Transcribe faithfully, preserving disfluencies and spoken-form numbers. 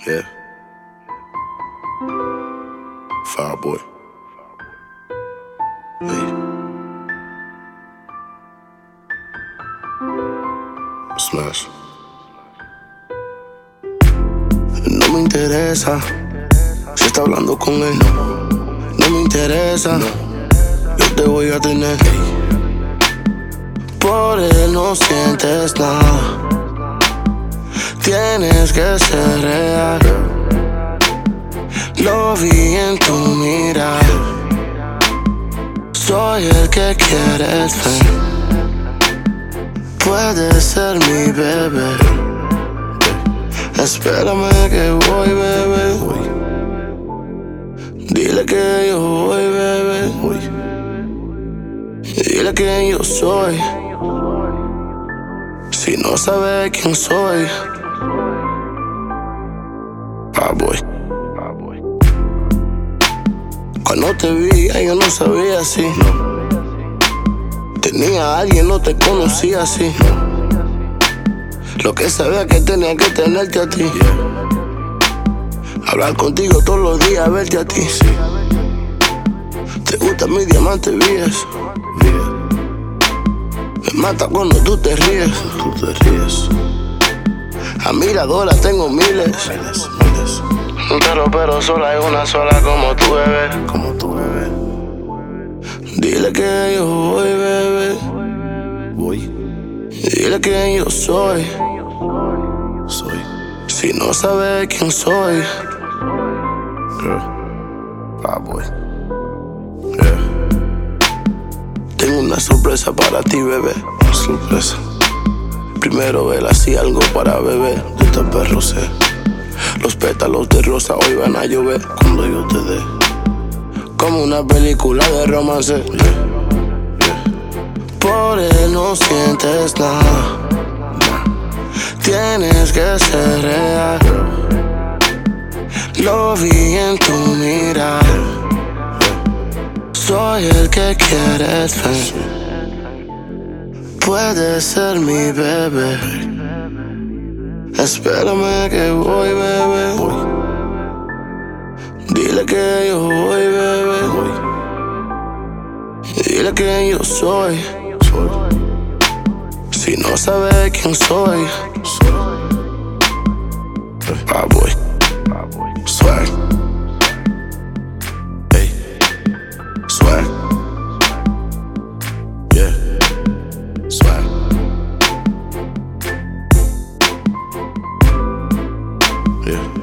Yeah. Fireboy. Hey. Smash. No me interesa si está hablando con él. No me interesa. Yo te voy a tener. Por él no sientes nada. Tienes que ser real. Lo vi en tu mirada. Soy el que quieres ver. Puedes ser mi bebé. Espérame que voy, bebé. Dile que yo voy, bebé. Dile quién yo soy. Si no sabe quién soy. Fireboy. Cuando te vi, yo no sabía así. Tenía a alguien, no te conocía así. Lo que sabía que tenía que tenerte a ti. Hablar contigo todos los días, verte a ti. Te gusta mi diamante, vías. Me mata cuando tú te ríes. Tú te ríes. Admiradoras tengo miles. Miles, miles. Pero, pero sola hay una sola como tu bebé. Como tu bebé. Dile que yo voy, bebé. Voy. Dile quién yo soy. Soy. Si no sabe quién soy. Girl. Fireboy. Yeah. Tengo una sorpresa para ti, bebé. Una sorpresa. Primero vela así algo para beber. De este perro sé. Los pétalos de rosa hoy van a llover cuando yo te dé. Como una película de romance. Yeah. Yeah. Por él no sientes nada. Nah. Tienes que ser real. Lo vi en tu mirada. Soy el que quieres ver. Puedes ser mi bebé. Espérame que voy, bebé. Voy. Dile que yo voy, bebé. Voy. Dile quién yo soy. Soy. Si no sabe quién soy. Soy. Fireboy. Swag. Hey. Swag. Yeah. Swag. Yeah.